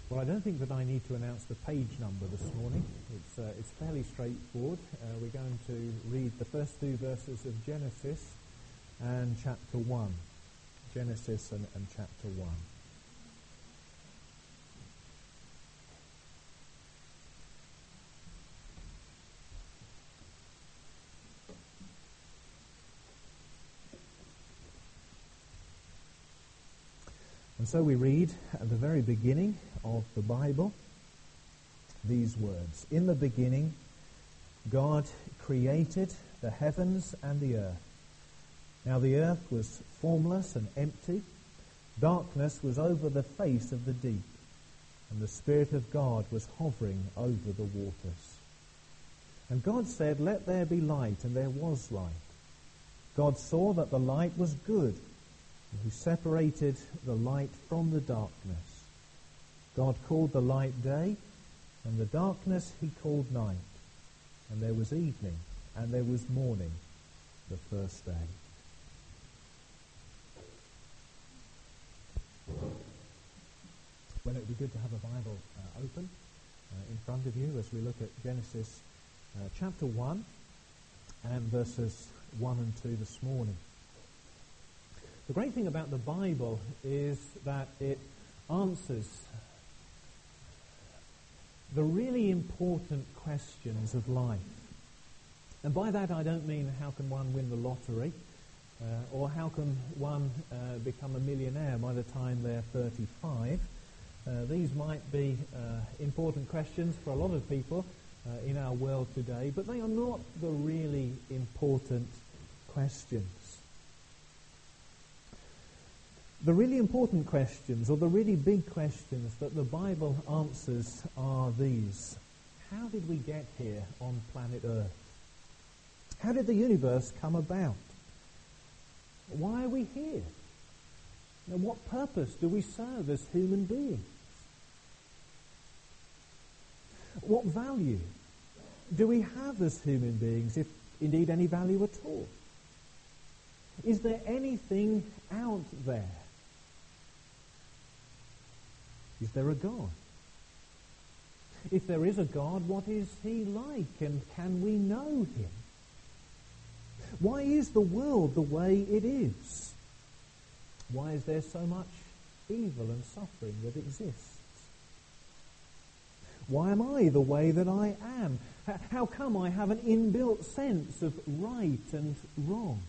Well, I don't think that I need to announce the page number this morning. It's fairly straightforward. We're going to read the first two verses of Genesis and chapter 1. Genesis and chapter 1. And so we read at the very beginning of the Bible these words. In the beginning, God created the heavens and the earth. Now the earth was formless and empty. Darkness was over the face of the deep, and the Spirit of God was hovering over the waters. And God said, "Let there be light," and there was light. God saw that the light was good, and He separated the light from the darkness. God called the light day, and the darkness He called night. And there was evening, and there was morning, the first day. Well, it would be good to have a Bible open in front of you as we look at Genesis chapter 1 and verses 1 and 2 this morning. The great thing about the Bible is that it answers the really important questions of life. And by that I don't mean how can one win the lottery or how can one become a millionaire by the time they're 35. These might be important questions for a lot of people in our world today, but they are not the really important questions. The really important questions, or the really big questions that the Bible answers are these. How did we get here on planet Earth? How did the universe come about? Why are we here? And what purpose do we serve as human beings? What value do we have as human beings, if indeed any value at all? Is there anything out there? Is there a God? If there is a God, what is He like, and can we know Him? Why is the world the way it is? Why is there so much evil and suffering that exists? Why am I the way that I am? How come I have an inbuilt sense of right and wrong?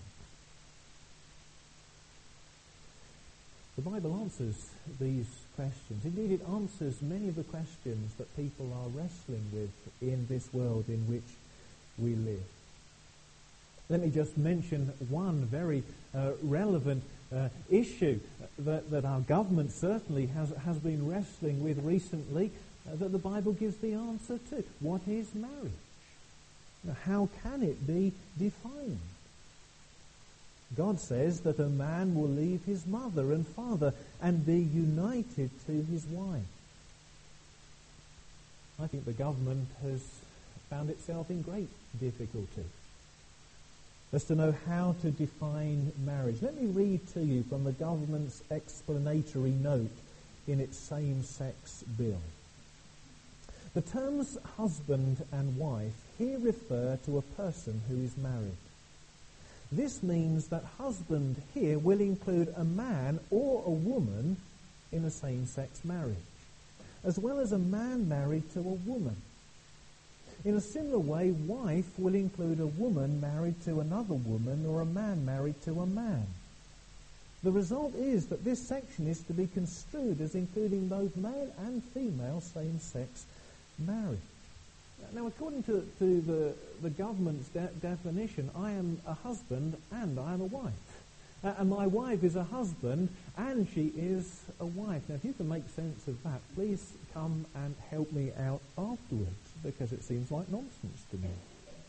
The Bible answers these questions. Indeed, it answers many of the questions that people are wrestling with in this world in which we live. Let me just mention one very relevant issue that our government certainly has been wrestling with recently, that the Bible gives the answer to. What is marriage? How can it be defined? God says that a man will leave his mother and father and be united to his wife. I think the government has found itself in great difficulty as to know how to define marriage. Let me read to you from the government's explanatory note in its same-sex bill. The terms husband and wife here refer to a person who is married. This means that husband here will include a man or a woman in a same-sex marriage, as well as a man married to a woman. In a similar way, wife will include a woman married to another woman or a man married to a man. The result is that this section is to be construed as including both male and female same-sex marriage. Now, according to the government's definition, I am a husband and I am a wife. And my wife is a husband and she is a wife. Now, if you can make sense of that, please come and help me out afterwards, because it seems like nonsense to me.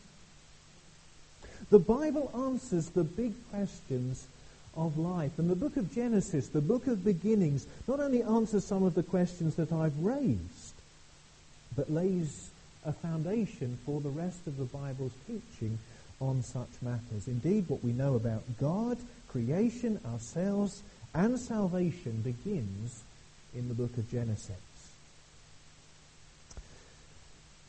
The Bible answers the big questions of life. And the book of Genesis, the book of beginnings, not only answers some of the questions that I've raised, but lays a foundation for the rest of the Bible's teaching on such matters. Indeed, what we know about God, creation, ourselves, and salvation begins in the book of Genesis.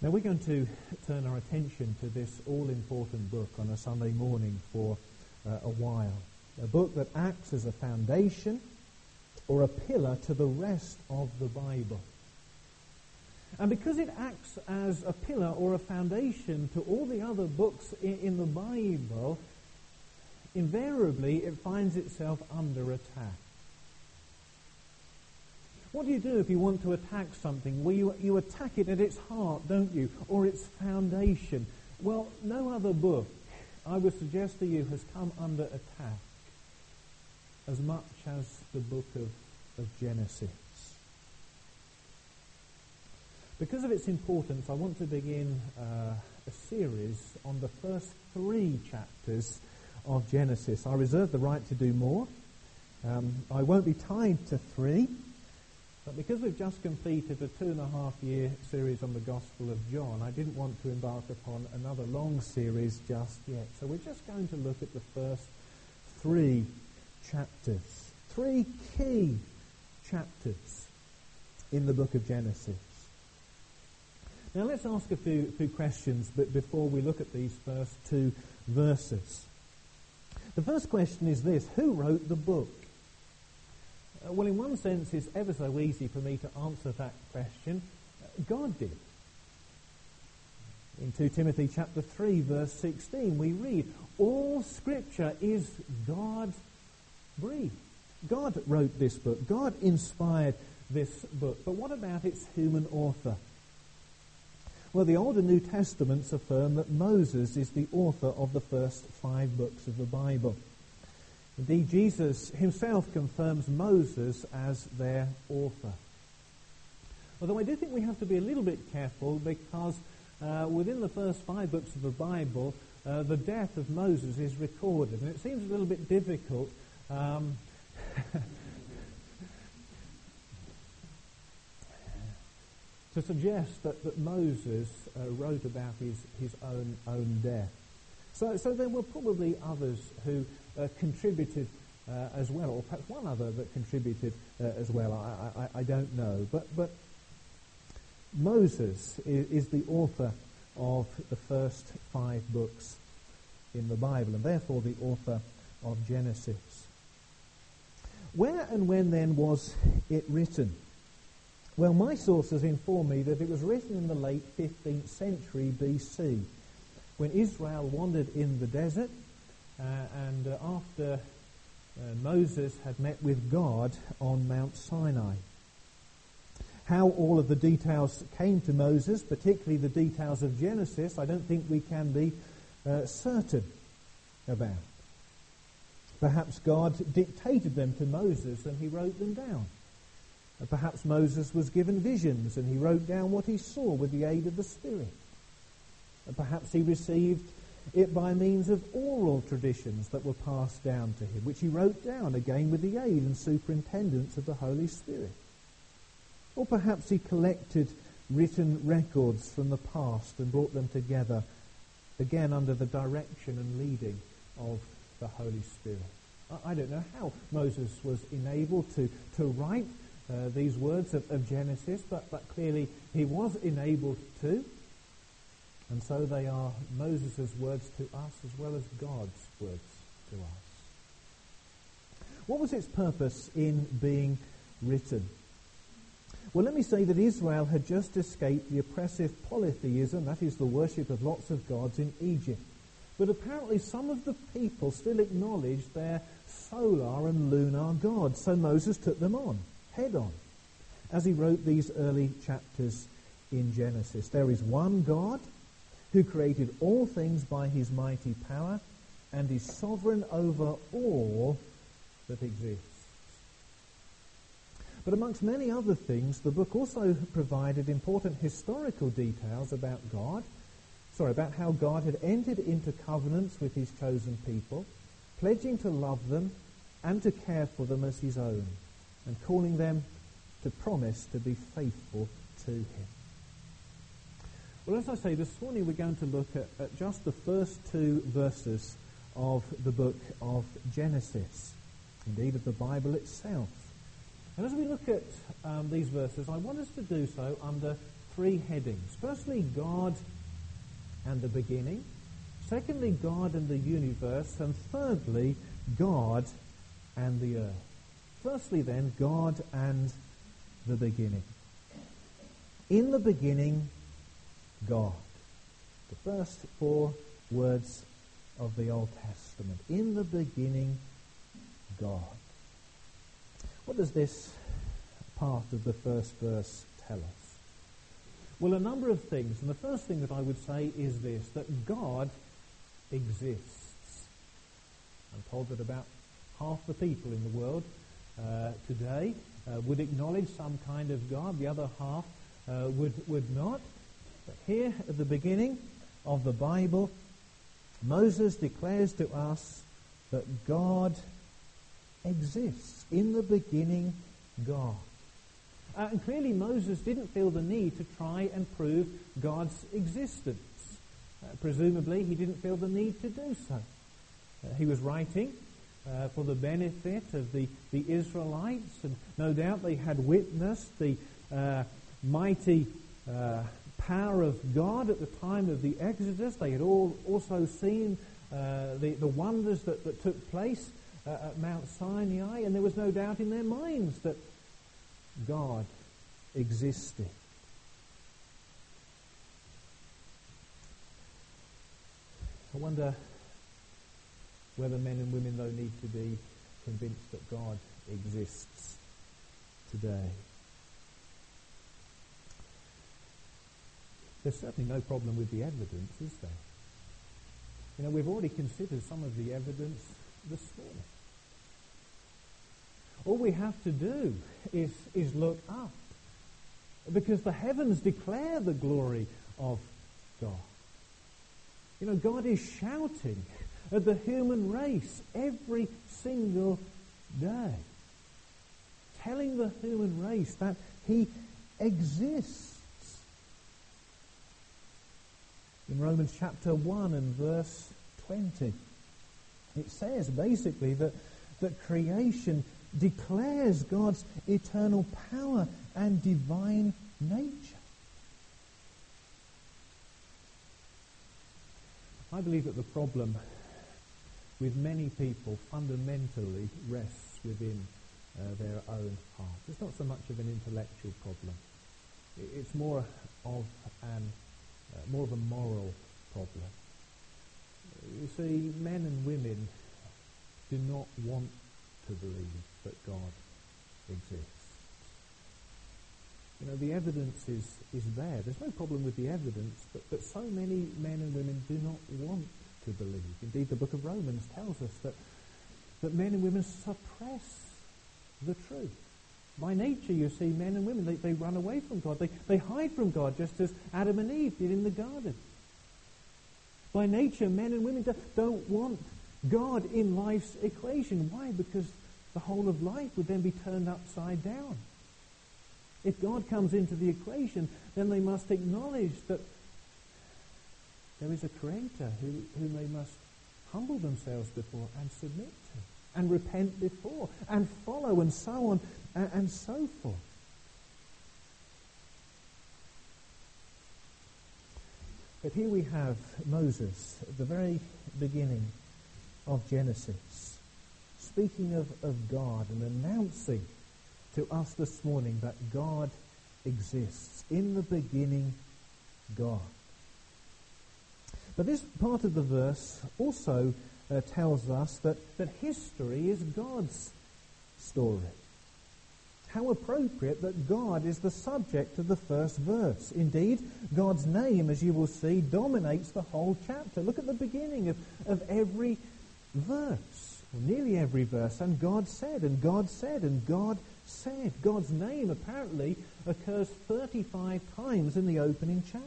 Now we're going to turn our attention to this all-important book on a Sunday morning for a while. A book that acts as a foundation or a pillar to the rest of the Bible. And because it acts as a pillar or a foundation to all the other books in the Bible, invariably it finds itself under attack. What do you do if you want to attack something? Well, you attack it at its heart, don't you? Or its foundation. Well, no other book, I would suggest to you, has come under attack as much as the book of Genesis. Because of its importance, I want to begin a series on the first 3 chapters of Genesis. I reserve the right to do more. I won't be tied to 3, but because we've just completed a 2.5-year series on the Gospel of John, I didn't want to embark upon another long series just yet. So we're just going to look at the first 3 chapters, 3 key chapters in the book of Genesis. Now let's ask a few questions before we look at these first 2 verses. The first question is this: who wrote the book? Well, in one sense, it's ever so easy for me to answer that question. God did. In 2 Timothy chapter 3, verse 16, we read, all Scripture is God-breathed. God wrote this book. God inspired this book. But what about its human author? Well, the Old and New Testaments affirm that Moses is the author of the first 5 books of the Bible. Indeed, Jesus himself confirms Moses as their author. Although I do think we have to be a little bit careful, because within the first 5 books of the Bible, the death of Moses is recorded. And it seems a little bit difficult to suggest that Moses wrote about his own death. So there were probably others who contributed as well, or perhaps one other that contributed as well. I don't know. But Moses is the author of the first 5 books in the Bible, and therefore the author of Genesis. Where and when then was it written? Well, my sources inform me that it was written in the late 15th century BC, when Israel wandered in the desert, and after Moses had met with God on Mount Sinai. How all of the details came to Moses, particularly the details of Genesis, I don't think we can be certain about. Perhaps God dictated them to Moses and he wrote them down. Perhaps Moses was given visions and he wrote down what he saw with the aid of the Spirit. Perhaps he received it by means of oral traditions that were passed down to him, which he wrote down again with the aid and superintendence of the Holy Spirit. Or perhaps he collected written records from the past and brought them together, again under the direction and leading of the Holy Spirit. I don't know how Moses was enabled to write these words of Genesis, but clearly he was enabled to. And so they are Moses' words to us as well as God's words to us. What was its purpose in being written? Well, let me say that Israel had just escaped the oppressive polytheism, that is the worship of lots of gods, in Egypt. But apparently some of the people still acknowledged their solar and lunar gods, so Moses took them on, head on, as he wrote these early chapters in Genesis. There is one God who created all things by his mighty power and is sovereign over all that exists. But amongst many other things, the book also provided important historical details about how God had entered into covenants with his chosen people, pledging to love them and to care for them as his own, and calling them to promise to be faithful to him. Well, as I say, this morning we're going to look at just the first 2 verses of the book of Genesis, indeed of the Bible itself. And as we look at these verses, I want us to do so under three headings. Firstly, God and the beginning. Secondly, God and the universe. And thirdly, God and the earth. Firstly then, God and the beginning. In the beginning, God. The first four words of the Old Testament. In the beginning, God. What does this part of the first verse tell us? Well, a number of things. And the first thing that I would say is this, that God exists. I'm told that about half the people in the world today would acknowledge some kind of God. The other half would not. But here at the beginning of the Bible, Moses declares to us that God exists. In the beginning, God. And clearly Moses didn't feel the need to try and prove God's existence. Presumably he didn't feel the need to do so. He was writing for the benefit of the Israelites, and no doubt they had witnessed the mighty power of God at the time of the Exodus. They had also seen the wonders that took place at Mount Sinai, and there was no doubt in their minds that God existed. I wonder whether men and women, though, need to be convinced that God exists today. There's certainly no problem with the evidence, is there? You know, we've already considered some of the evidence this morning. All we have to do is look up, because the heavens declare the glory of God. You know, God is shouting at the human race every single day, telling the human race that He exists. In Romans chapter 1 and verse 20, it says basically that creation declares God's eternal power and divine nature. I believe that the problem with many people fundamentally rests within their own heart. It's not so much of an intellectual problem. It's more of a moral problem. You see, men and women do not want to believe that God exists. You know, the evidence is there. There's no problem with the evidence, but so many men and women do not want to believe. Indeed, the book of Romans tells us that men and women suppress the truth. By nature, you see, men and women, they run away from God. They hide from God, just as Adam and Eve did in the garden. By nature, men and women don't want God in life's equation. Why? Because the whole of life would then be turned upside down. If God comes into the equation, then they must acknowledge that there is a Creator whom they must humble themselves before and submit to, and repent before, and follow, and so on, and so forth. But here we have Moses at the very beginning of Genesis, speaking of God and announcing to us this morning that God exists. In the beginning, God. But this part of the verse also tells us that history is God's story. How appropriate that God is the subject of the first verse. Indeed, God's name, as you will see, dominates the whole chapter. Look at the beginning of every verse, or nearly every verse. And God said, and God said, and God said. God's name apparently occurs 35 times in the opening chapter.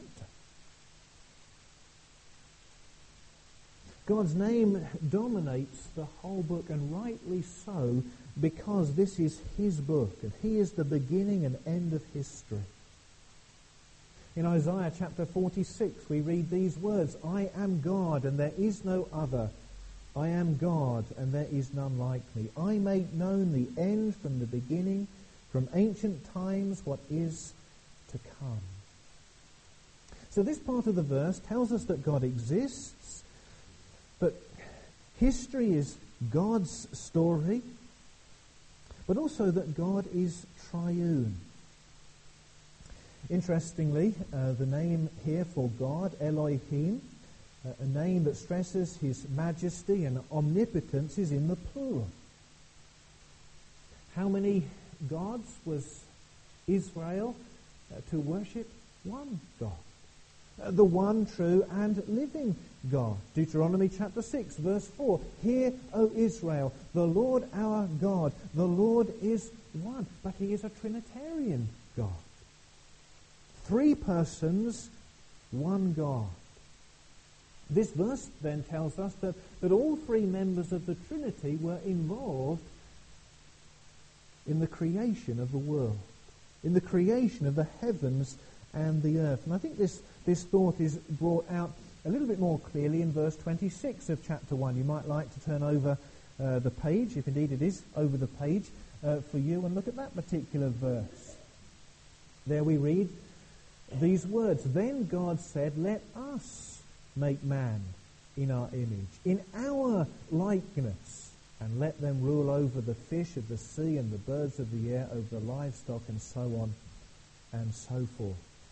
God's name dominates the whole book, and rightly so, because this is His book, and He is the beginning and end of history. In Isaiah chapter 46, we read these words, I am God, and there is no other. I am God, and there is none like me. I make known the end from the beginning, from ancient times what is to come. So this part of the verse tells us that God exists, but history is God's story, but also that God is triune. Interestingly, the name here for God, Elohim, a name that stresses his majesty and omnipotence, is in the plural. How many gods was Israel to worship? One God. The one true and living God. Deuteronomy chapter 6, verse 4. Hear, O Israel, the Lord our God, the Lord is one. But he is a Trinitarian God. 3 persons, one God. This verse then tells us that all 3 members of the Trinity were involved in the creation of the world, in the creation of the heavens and the earth. And I think this thought is brought out a little bit more clearly in verse 26 of chapter 1. You might like to turn over the page, if indeed it is over the page, for you, and look at that particular verse. There we read these words, "Then God said, let us make man in our image, in our likeness, and let them rule over the fish of the sea and the birds of the air, over the livestock," and so on and so forth.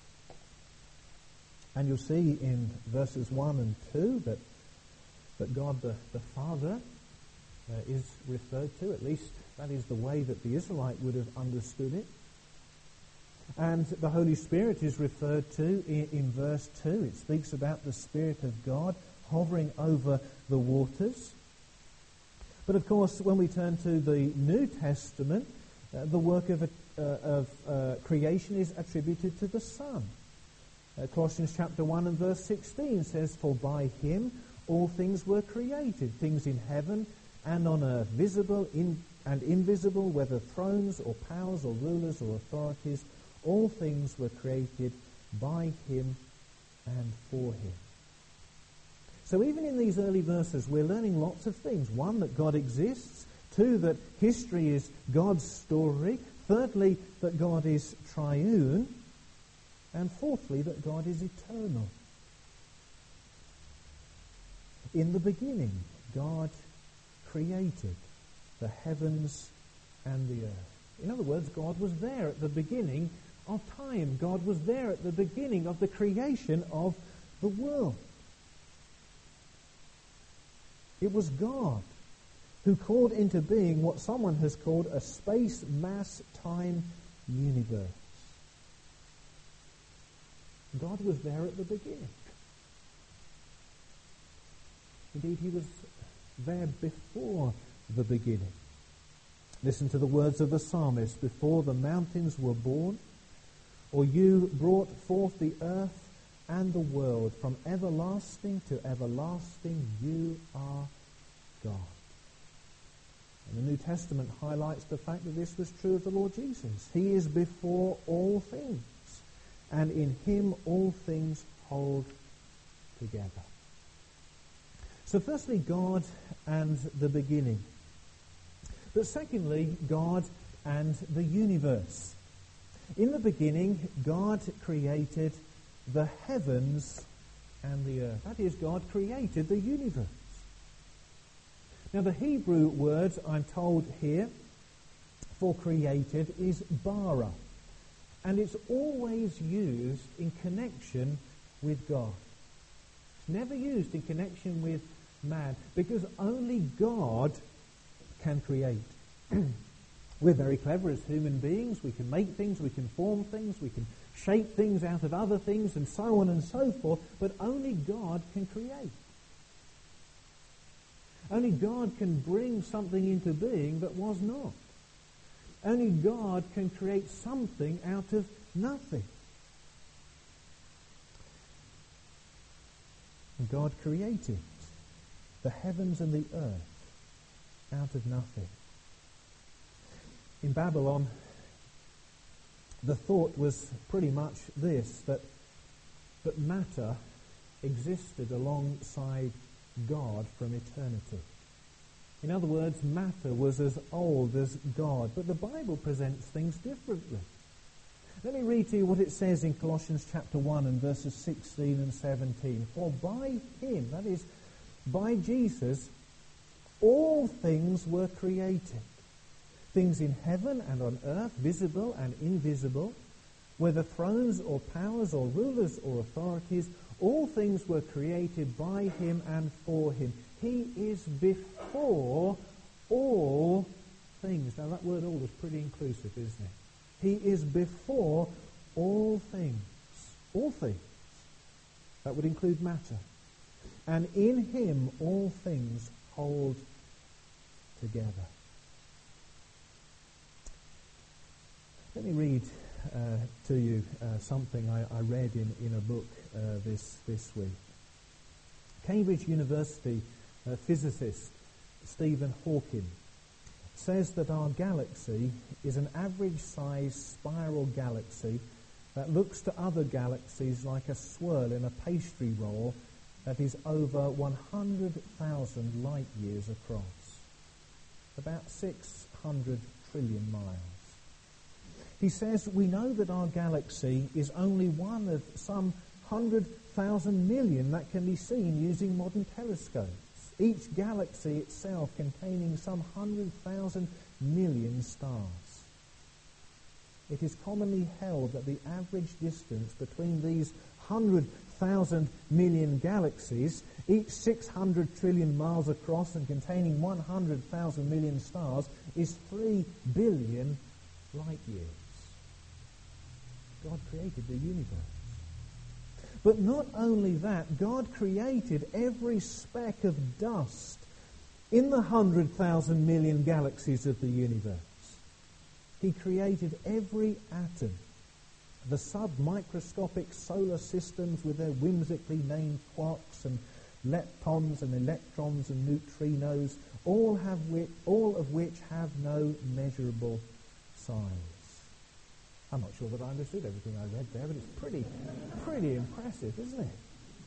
And you'll see in verses 1 and 2 that God the Father is referred to, at least that is the way that the Israelite would have understood it. And the Holy Spirit is referred to in verse 2. It speaks about the Spirit of God hovering over the waters. But of course, when we turn to the New Testament, the work of creation is attributed to the Son. Colossians chapter 1 and verse 16 says, "For by him all things were created, things in heaven and on earth, visible and invisible, whether thrones or powers or rulers or authorities, all things were created by him and for him." So even in these early verses, we're learning lots of things. 1, that God exists. 2, that history is God's story. Thirdly, that God is triune. And fourthly, that God is eternal. In the beginning, God created the heavens and the earth. In other words, God was there at the beginning of time. God was there at the beginning of the creation of the world. It was God who called into being what someone has called a space-mass-time universe. God was there at the beginning. Indeed, he was there before the beginning. Listen to the words of the psalmist, "Before the mountains were born, or you brought forth the earth and the world, from everlasting to everlasting you are God." And the New Testament highlights the fact that this was true of the Lord Jesus. He is before all things, and in him all things hold together. So firstly, God and the beginning. But secondly, God and the universe. In the beginning, God created the heavens and the earth. That is, God created the universe. Now, the Hebrew word I'm told here for created is bara, and it's always used in connection with God. It's never used in connection with man, because only God can create. We're very clever as human beings. We can make things, we can form things, we can shape things out of other things, and so on and so forth, but only God can create. Only God can bring something into being that was not. Only God can create something out of nothing. And God created the heavens and the earth out of nothing. In Babylon, the thought was pretty much this, that matter existed alongside God from eternity. In other words, matter was as old as God. But the Bible presents things differently. Let me read to you what it says in Colossians chapter 1 and verses 16 and 17. For by him, that is, by Jesus, all things were created. Things in heaven and on earth, visible and invisible, whether thrones or powers or rulers or authorities, all things were created by him and for him. He is before all things. Now that word all is pretty inclusive, isn't it? He is before all things. All things. That would include matter. And in him all things hold together. Let me read to you something I read in a book this week. Cambridge University physicist Stephen Hawking says that our galaxy is an average-sized spiral galaxy that looks to other galaxies like a swirl in a pastry roll that is over 100,000 light years across, about 600 trillion miles. He says, we know that our galaxy is only one of some 100,000 million that can be seen using modern telescopes, each galaxy itself containing some 100,000 million stars. It is commonly held that the average distance between these 100,000 million galaxies, each 600 trillion miles across and containing 100,000 million stars, is 3 billion light years. God created the universe. But not only that, God created every speck of dust in the 100,000 million galaxies of the universe. He created every atom, the sub-microscopic solar systems with their whimsically named quarks and leptons and electrons and neutrinos, all of which have no measurable size. I'm not sure that I understood everything I read there, but it's pretty impressive, isn't it?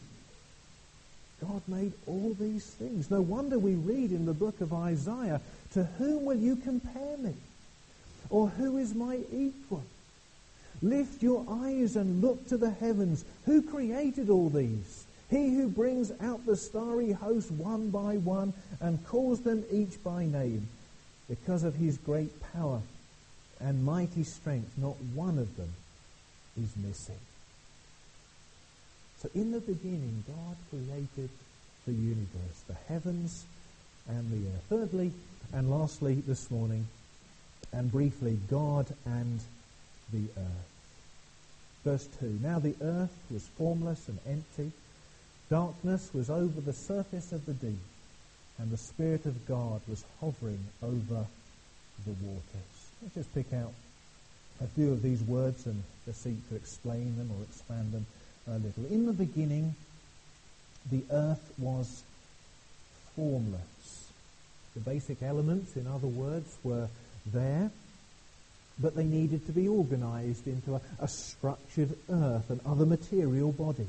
God made all these things. No wonder we read in the book of Isaiah, "To whom will you compare me? Or who is my equal? Lift your eyes and look to the heavens. Who created all these? He who brings out the starry host one by one and calls them each by name. Because of his great power and mighty strength, not one of them is missing." So in the beginning, God created the universe, the heavens and the earth. Thirdly, and lastly this morning, and briefly, God and the earth. Verse 2, "Now the earth was formless and empty. Darkness was over the surface of the deep, and the Spirit of God was hovering over the waters." Let's just pick out a few of these words and just seek to explain them or expand them a little. In the beginning, the earth was formless. The basic elements, in other words, were there, but they needed to be organized into a structured earth and other material bodies.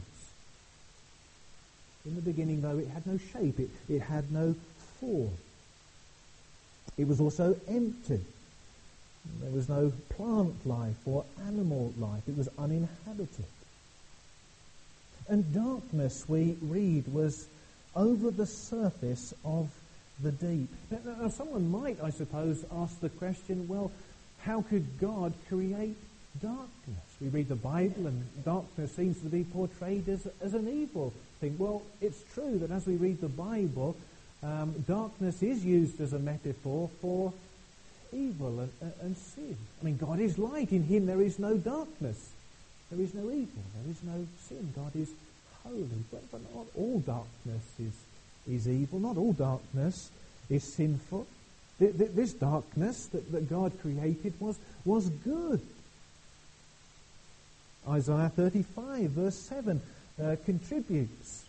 In the beginning, though, it had no shape, it had no form. It was also empty. There was no plant life or animal life. It was uninhabited. And darkness, we read, was over the surface of the deep. Now, someone might, I suppose, ask the question, well, how could God create darkness? We read the Bible and darkness seems to be portrayed as an evil thing. Well, it's true that as we read the Bible, darkness is used as a metaphor for evil and sin. I mean, God is light. In him there is no darkness. There is no evil. There is no sin. God is holy. But not all darkness is evil. Not all darkness is sinful. This darkness that God created was good. Isaiah 35 verse 7 contributes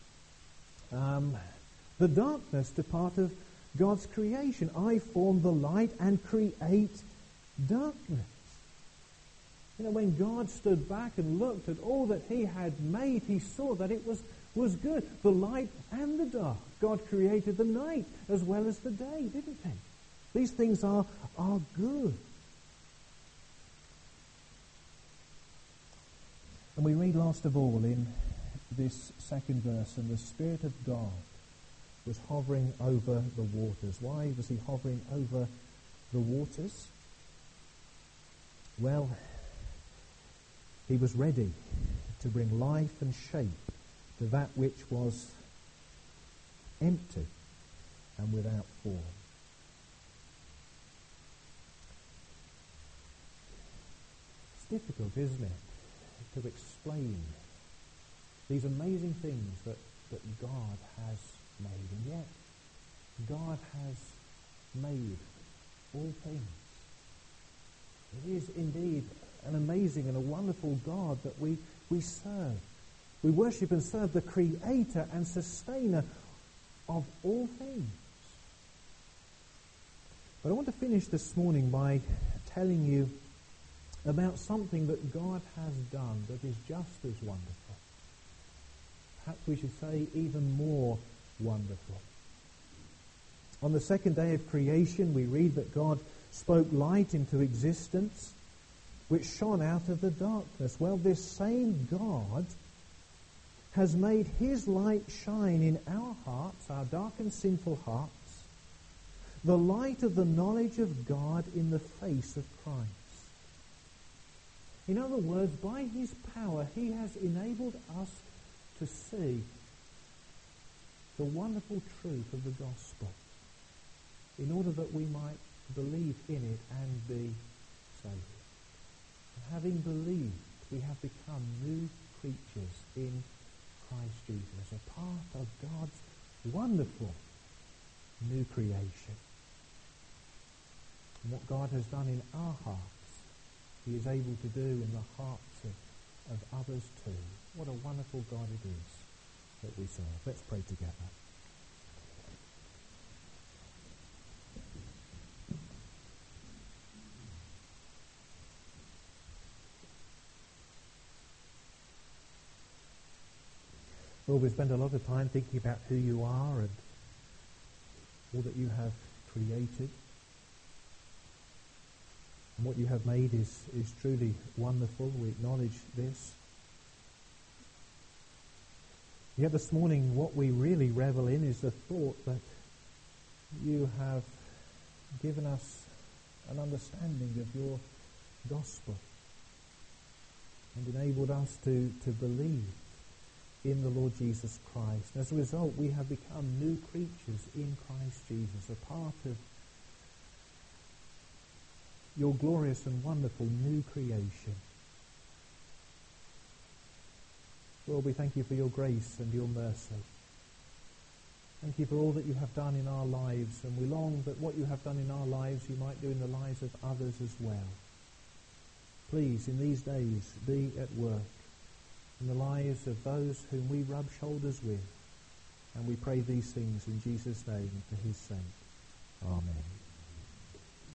the darkness to part of God's creation. "I form the light and create darkness." You know, when God stood back and looked at all that he had made, he saw that it was good, the light and the dark. God created the night as well as the day, didn't he? These things are good. And we read last of all in this second verse, and the Spirit of God was hovering over the waters. Why was he hovering over the waters? Well, he was ready to bring life and shape to that which was empty and without form. It's difficult, isn't it, to explain these amazing things that God has made. And yet, God has made all things. It is indeed an amazing and a wonderful God that we serve. We worship and serve the Creator and Sustainer of all things. But I want to finish this morning by telling you about something that God has done that is just as wonderful. Perhaps we should say even more wonderful. On the second day of creation, we read that God spoke light into existence, which shone out of the darkness. Well, this same God has made his light shine in our hearts, our dark and sinful hearts, the light of the knowledge of God in the face of Christ. In other words, by his power, he has enabled us to see the wonderful truth of the gospel in order that we might believe in it and be saved. And having believed, we have become new creatures in Christ Jesus, a part of God's wonderful new creation. And what God has done in our hearts, he is able to do in the hearts of others too. What a wonderful God it is that we serve. Let's pray together. Lord, we spend a lot of time thinking about who you are and all that you have created. And what you have made is truly wonderful. We acknowledge this. Yet this morning what we really revel in is the thought that you have given us an understanding of your gospel and enabled us to believe in the Lord Jesus Christ. As a result, we have become new creatures in Christ Jesus, a part of your glorious and wonderful new creation. Lord, we thank you for your grace and your mercy. Thank you for all that you have done in our lives, and we long that what you have done in our lives you might do in the lives of others as well. Please, in these days, be at work in the lives of those whom we rub shoulders with. And we pray these things in Jesus' name for his sake. Amen.